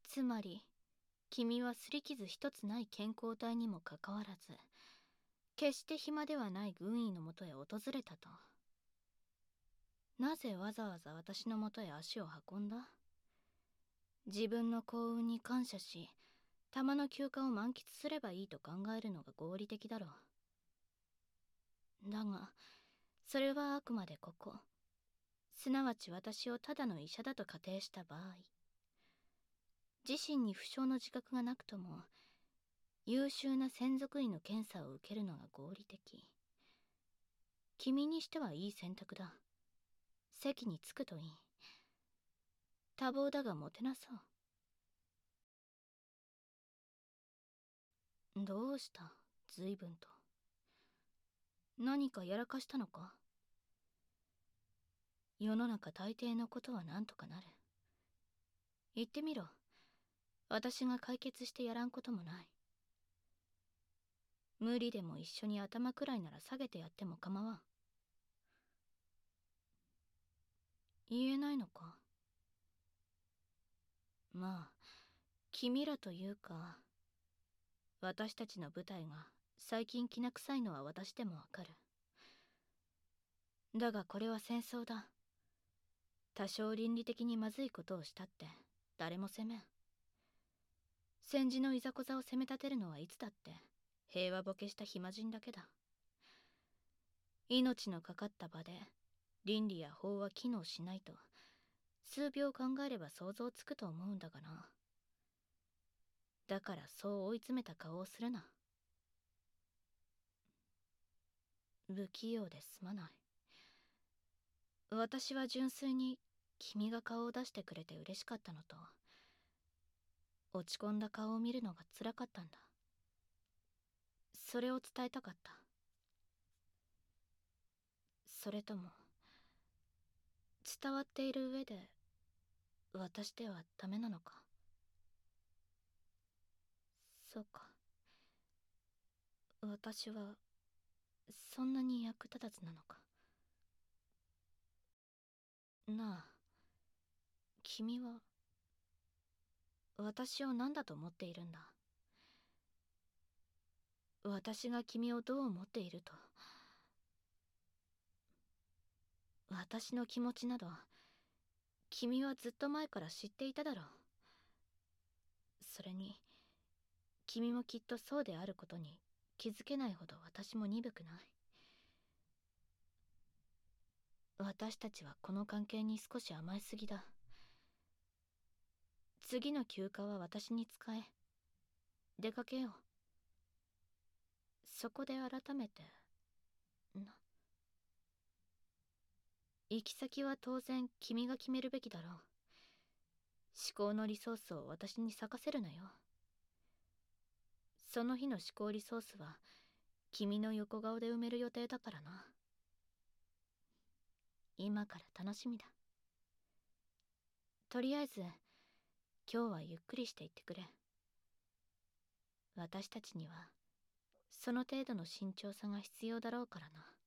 つまり、君は擦り傷一つない健康体にもかかわらず、決して暇ではない軍医のもとへ訪れたと。なぜわざわざ私のもとへ足を運んだ？自分の幸運に感謝し、玉の休暇を満喫すればいいと考えるのが合理的だろう。だが、それはあくまでここ、すなわち私をただの医者だと仮定した場合、自身に負傷の自覚がなくとも、優秀な専属医の検査を受けるのが合理的。君にしてはいい選択だ。席に着くといい。多忙だがもてなそう。どうした？随分と。何かやらかしたのか？世の中大抵のことは何とかなる。言ってみろ。私が解決してやらんこともない。無理でも一緒に頭くらいなら下げてやっても構わん。言えないのか？まあ、君らというか、私たちの部隊が最近きな臭いのは私でもわかる。だがこれは戦争だ。多少倫理的にまずいことをしたって誰も責めん。戦時のいざこざを責め立てるのはいつだって平和ボケした暇人だけだ。命のかかった場で倫理や法は機能しないと数秒考えれば想像つくと思うんだがな。だからそう追い詰めた顔をするな。不器用ですまない。私は純粋に君が顔を出してくれて嬉しかったのと、落ち込んだ顔を見るのが辛かったんだ。それを伝えたかった。それとも伝わっている上で私ではダメなのか？そうか。私はそんなに役立たずなのか。なあ、君は私を何だと思っているんだ？私が君をどう思っていると。私の気持ちなど君はずっと前から知っていただろう。それに君もきっとそうであることに気づけないほど私も鈍くない。私たちはこの関係に少し甘えすぎだ。次の休暇は私に使え。出かけよう。そこで改めてな。行き先は当然君が決めるべきだろう。思考のリソースを私に咲かせるなよ。その日の思考リソースは君の横顔で埋める予定だからな。今から楽しみだ。とりあえず今日はゆっくりしていってくれ。私たちにはその程度の慎重さが必要だろうからな。